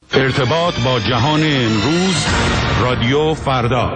ارتباط با جهان امروز، رادیو فردا.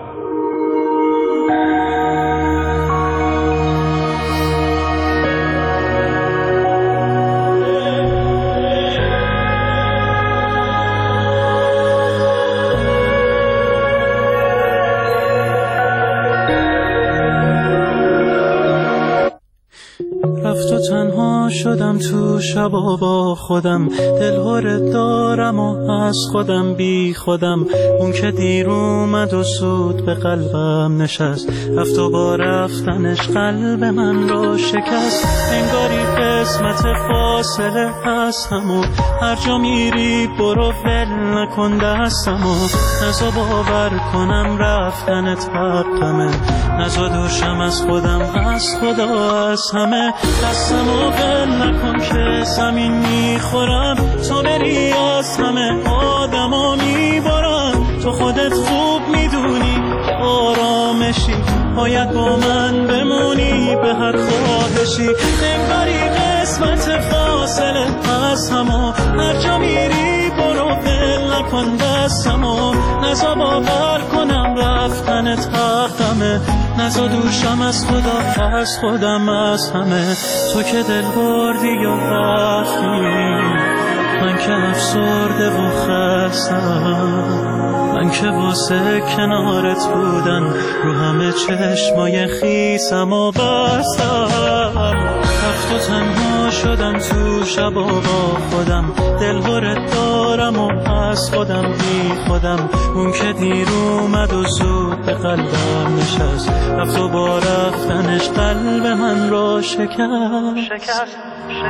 رفت و تنها شدم تو شبا با خودم، دلهوره دارم و از خودم بی خودم. اون که دیر اومد و سود به قلبم نشست، رفت و با رفتنش قلب من رو شکست. انگاری قسمت فاصله هستم و هر جا میری برو ول نکن دستم و نزا باور کنم رفتنت حقمه، نزا دوشم از خودم، از خدا، از همه. دستمو ول نکن که زمین میخورم، تو بری از همه آدما میبارم. تو خودت خوب میدونی که آرامشی، باید با من بمونی به هر خواهشی. انگاری قسمت فاصله از همو هر جا میری برو ول نکن دستمو، نزا باور کنم رفتنت حقمه، نزا دوشم از خدا، از خودم، از همه. تو که دل بردی یا رفتی، من که افسرده و خستم، من که واسه کنارت بودن رو همه چشمای خیسم و بستم. رفت و تنها شدم تو شبا با خودم، دلهوره دارم و از خودم بی خودم. اون که دیر اومد و زود به قلبم نشست، رفت و با رفتنش قلب من رو شکست.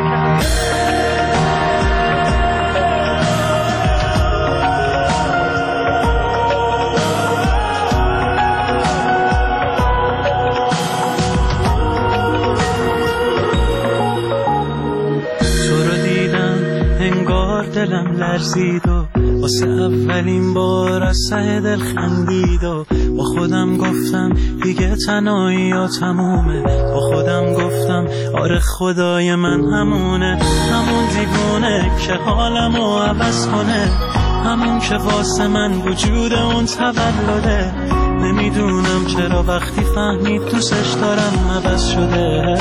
دلم لرزید و واسه اولین بار از ته دل خندید و با خودم گفتم دیگه تنهایی ها تمومه. با خودم گفتم آره خدای من همونه، همون دیوونه که حالمو عوض کنه، همون که واسه من وجود اون تولده. نمیدونم چرا وقتی فهمید دوستش دارم عوض شده.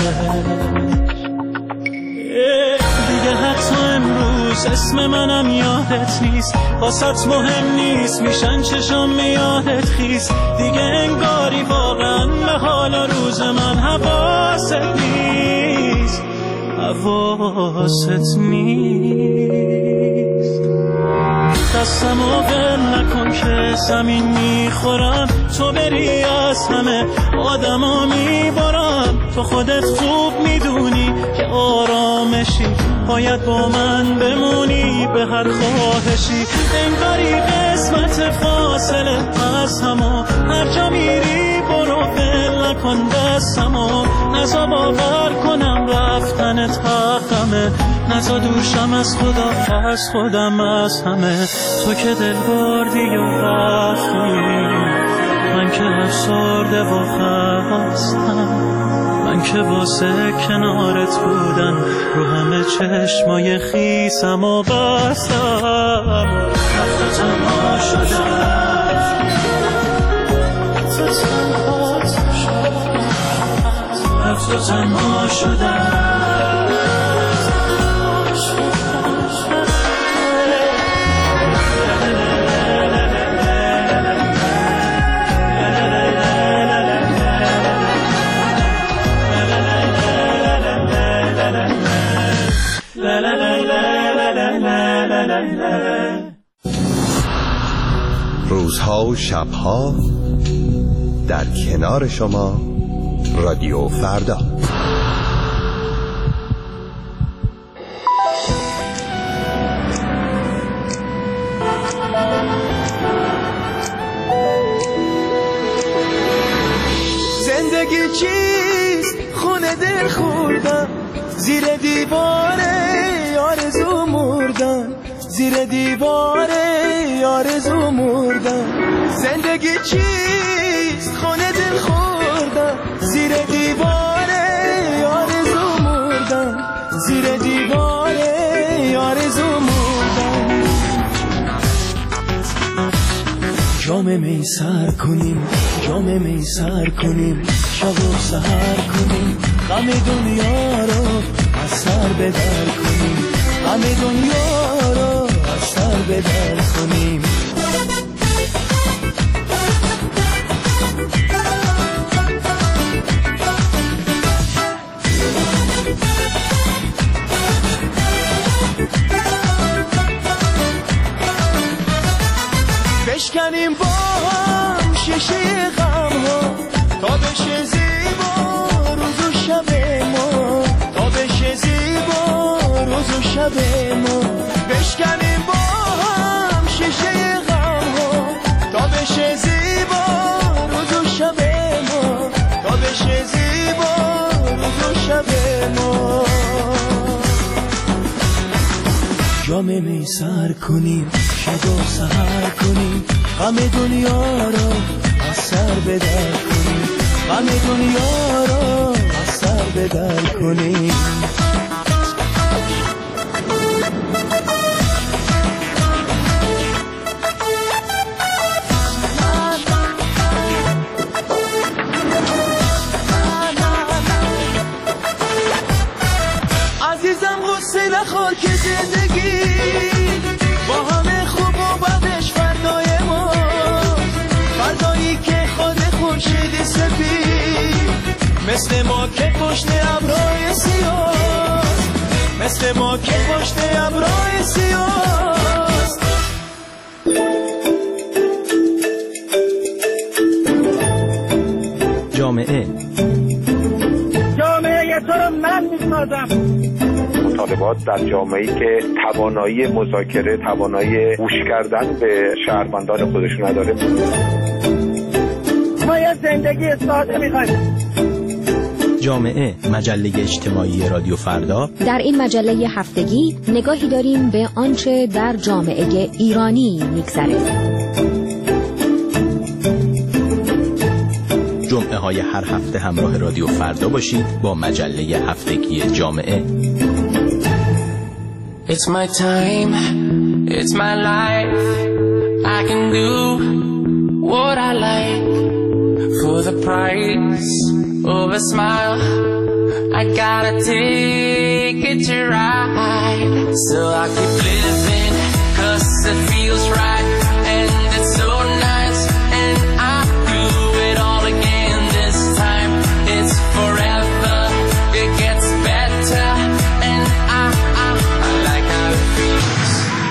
دیگه حتی امروز اسم منم یادت نیست، واسط مهم نیست میشن چشم یادت خیست. دیگه انگاری واقعا به حال روز من حواست نیست، حواست نیست. دستمو ول نکن که زمین میخورم، تو بری از همه آدما میبارم. تو خودت خوب میدونی که آرامشی، باید با من بمونی به هر خواهشی. انگاری قسمت فاصله از همو هر جا میری برو ول نکن دستمو، نزا باور کنم رفتنت حقمه، نزا دوشم از خدا، از خودم، از همه. تو که دل بردی و رفتی، من که افسرده و خستم، من که واسه کنارت بودن رو همه چشمای خیسم و بستم. رفت و تنها شدم، رفت و تنها شدم. روزها و شبها در کنار شما، رادیو فردا. زندگی چیست؟ خونه دل خوردم، زیر دیواره آرزو مردم، زیر دیواره آرزو مردم. زندگی چیست؟ خونه دل خوردم، زیر دیواره آرزو مردم، زیر دیواره آرزو مردم. جام می سر کنیم، جام می سر کنیم، شب و سحر کنیم، غم دنیا رو از سر به در کنیم، غم دنیا رو از سر به در کنیم. بشکنیم با هم شیشه غم ها تا بشه زیبا روز و شب ما، تا بشه زیبا روز و شب ما. بشکنیم با هم شیشه غم ها تا بشه زیبا روز و شب ما، تا بشه زیبا روز و شب ما. جام می سر کنیم، شب و سحر کنیم، غم دنیا رو از سر به در کنیم، غم دنیا رو از سر به در کنیم. عزیزم غصه نخور که زندگی با همه خوب و بدش فردای ما، فردایی که خود خورشید سفید مثل ما که پشت ابرهای سیاه، مثل ما که پشت ابرهای سیاه. جامعه تو رو من می‌سازم. مطالبات در جامعه‌ای که توانایی مذاکره، توانایی گوش کردن به شهروندان خودش نداره. ما یه زندگی ساده می‌خوایم. جامعه، مجله اجتماعی رادیو فردا. در این مجله هفتگی نگاهی داریم به آنچه در جامعه ایرانی می‌گذره. جمعه های هر هفته همراه رادیو فردا باشید با مجله هفتگی جامعه. It's my time, it's my life. I can do what I like for the price of a smile. I gotta take it to ride, so I keep living 'cause it feels right and it's so nice, and I do it all again this time. It's forever, it gets better, and I like how it feels.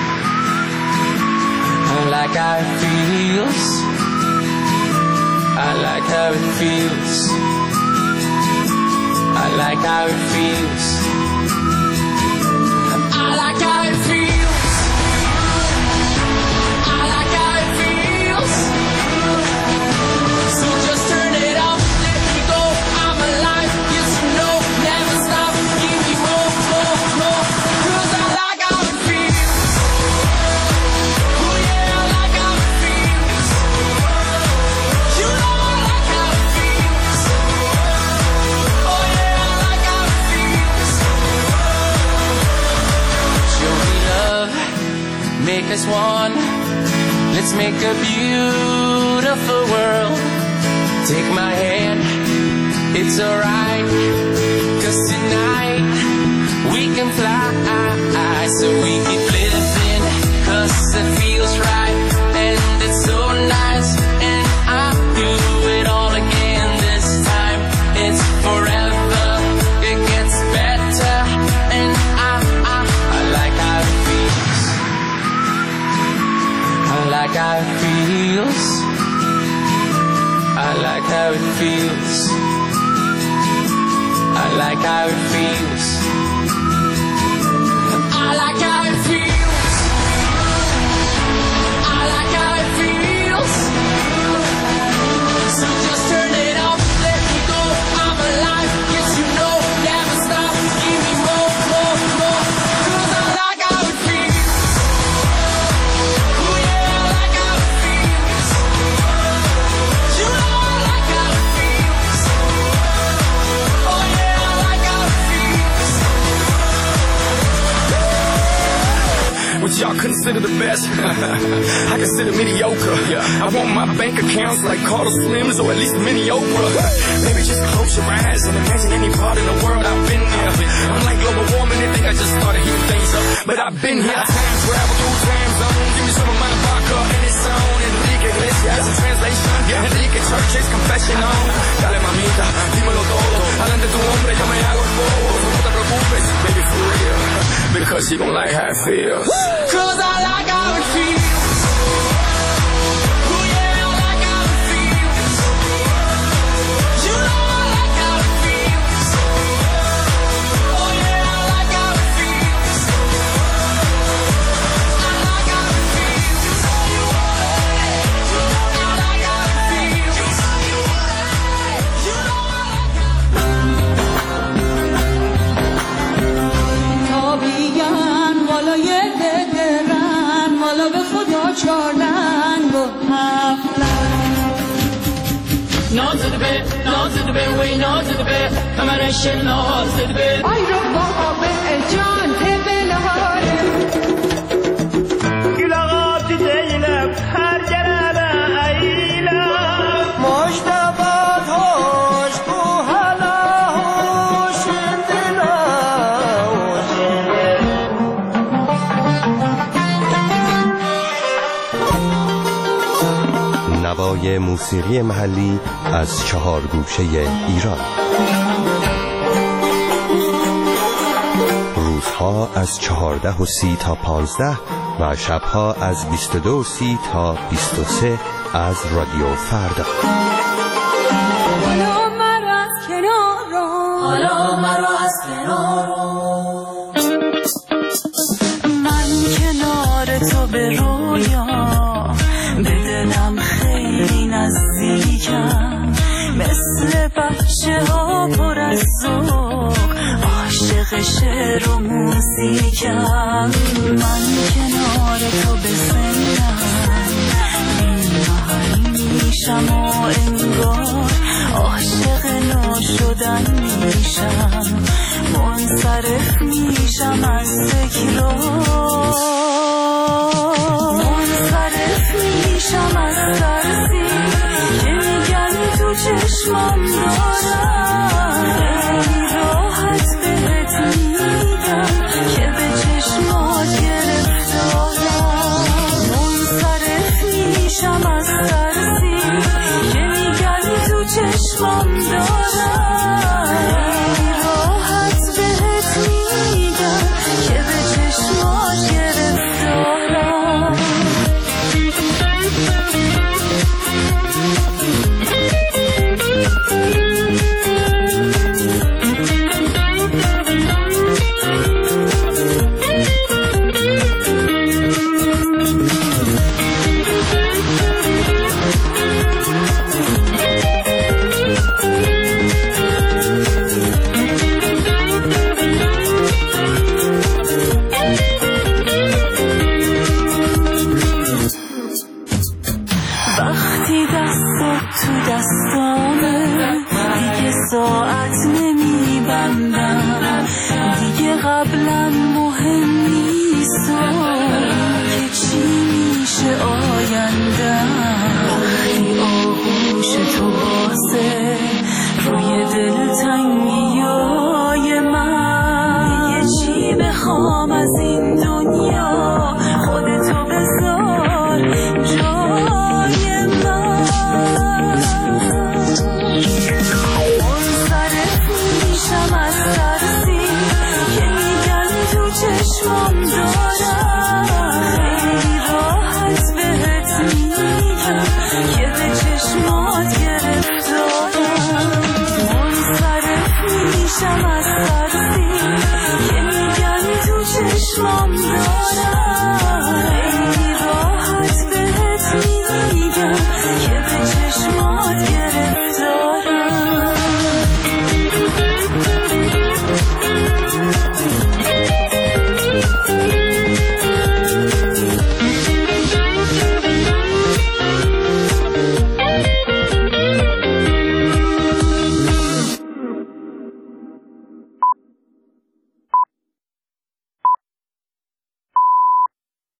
I like how it feels. I like how it feels. I like how it feels. I like how it feels. I like how it feels. So just turn it up, let me go. I'm alive, yes you know, never stop. Give me more, more, more. 'Cause I like how it feels. Oh yeah, I like how it feels. You know I like how it feels. Oh yeah, I like how it feels. Show me love, make us one. Let's make a beautiful world. Take my hand, it's alright. 'Cause tonight we can fly. So we keep living 'cause it feels right. And it's so nice. And I do it all again this time. It's forever, it gets better. And I like how it feels. I like how it feels. I like how it feels. I like how it feels. I like how it feels. I like how it feels. So just turn it up, let me go. I'm alive, yes you know, never stop. Give me more, more, more. 'Cause I like how it feels. Oh yeah, I like how it feels. You know I like how it feels. Oh yeah, I like how it feels. y'all consider the best. I consider mediocre. I want my bank accounts like Carlos Slims or at least Mini Oprah. Maybe just close your eyes and imagine any part in the world I've been there. I'm like global warming, they think I just started heating things up, but I've been here. Time travel through time zones. Give me some of my vodka and it's on. Enrique Iglesias in translation. Enrique Church's confession on. Dale mamita, dímelo todo. Adelante tu hombre, yo me hago el bobo. No te preocupes, baby, for real. Because you gon' like how it feels. Cause I like how it feels. وی ناز به همرش ناز به آی رو با به جان به نهاره گل آقا دیدم هر جرانه ایلا مشتبات هوش کو حالا هوش دلا نوای موسیقی محلی از 4 گوشه ایران. روزها از 14:30 تا 15 و شبها از 22:30 تا 23 از رادیو فردا. حالا مرا از کنار رو، حالا مرا از کنار رو، من کنار تو به رویا به دلم خیلی نزدیکم، مثل بچه ها پر از ذوق عاشق شعر و موسیقم، من کنار تو به سنم بی‌محل میشم و انگار عاشق نو شدن میشم، منصرف میشم از تکرار، منصرف میشم از ترسی که میگن تو چشمم دارم، خیلی راحت بهت میگم که به چشمات گرفتارم، منصرف میشم از ترسی که میگن تو چشمم دارم، خیلی راحت بهت میگم که به چشمات گرفتارم. وقتی دستت تو دستامه دیگه ساعت نمیبندم، دیگه قبلا مهم نیست که چی میشه آیندم، وقتی آغوش تو بازه روی دلتنگیای من، دیگه چی بخوام از این دنیا